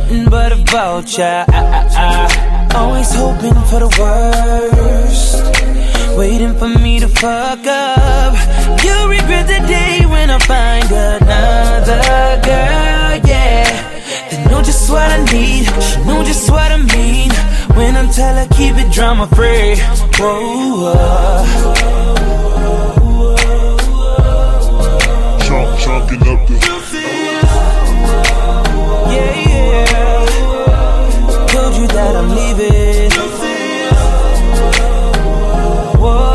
nothing but a vulture. Always hoping for the worst, waiting for me to fuck up. You'll regret the day when I find another girl, yeah. They know just what I need, she know just what I mean. When I tell her keep it drama free. Whoa, Chalking up the yeah. Told you that I'm leaving. Whoa.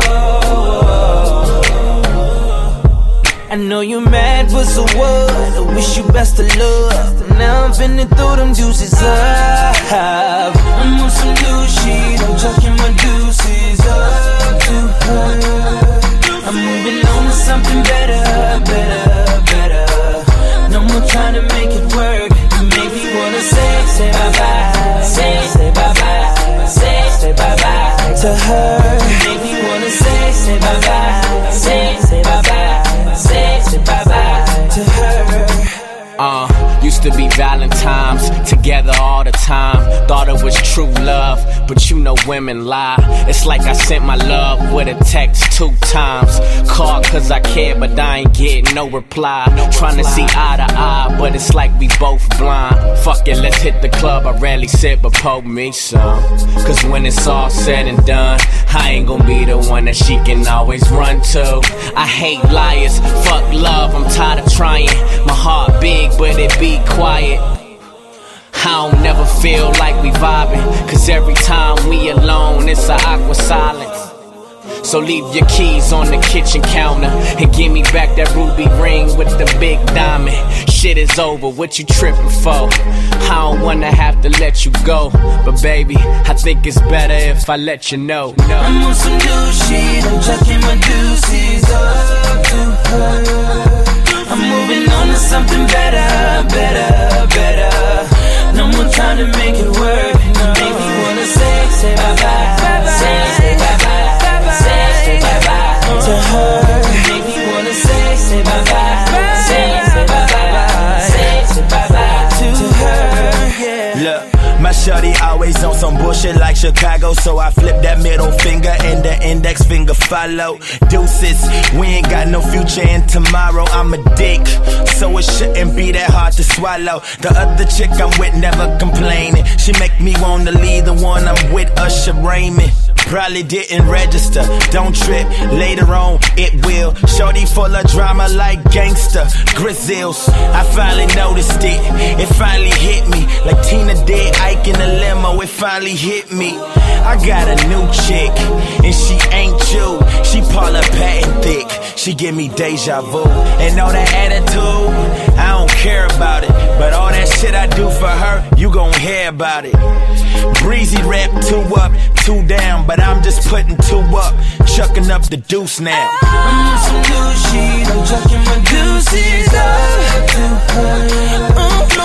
I know you're mad, but so what? I wish you best of luck. Now I'm finna throw them juices up. I'm on some new shit, I'm chucking my deuces up to her. I'm moving on to something better, better, better. No more trying to make it work. You make me wanna say bye-bye, say bye-bye, say bye-bye to her. You make me wanna say bye-bye, say bye-bye, say bye-bye to her. Used to be Valentine's, together all the time. Thought it was true love, but you know women lie. It's like I sent my love with a text 2 times. Called cause I care, but I ain't getting no reply. Trying to see eye to eye, but it's like we both blind. Fuck it, let's hit the club. I rarely sit, but pour me some. Cause when it's all said and done, I ain't gon' be the one that she can always run to. I hate liars, fuck love, I'm tired of trying. My heart big, but it be quiet. I don't never feel like we vibing, cause every time we alone, it's a awkward silence. So leave your keys on the kitchen counter and give me back that ruby ring with the big diamond. Shit is over, what you tripping for? I don't wanna have to let you go, but baby, I think it's better if I let you know. I'm on some new shit, I'm chucking my deuces up to her. I'm moving on to something better, better, better. No more trying to make it work. Make me wanna say bye-bye, say bye-bye, say bye-bye to her. Make me wanna say bye-bye, say bye-bye, say bye-bye to her, yeah. Look, my shorty always on some bullshit like Chicago, so I flip that middle finger and the index finger follow. Deuces, we ain't got no future in tomorrow. I'm a dick, so it shouldn't be that hard to swallow. The other chick I'm with never complaining. She make me wanna leave the one I'm with, Usher Raymond. Probably didn't register, don't trip, later on it will. Shorty full of drama like gangster, Grizzles. I finally noticed it, it finally hit me. Like Tina did Ike in the limo, it finally hit me. I got a new chick, and she ain't you. She Paula Patton thick, she give me deja vu. And all that attitude, I don't care about it. But all that shit I do for her, you gon' hear about it. Breezy rap 2 up, 2 down, but I'm just putting 2 up, chucking up the deuce now. I'm on some new shit, I'm chucking my deuces up to her.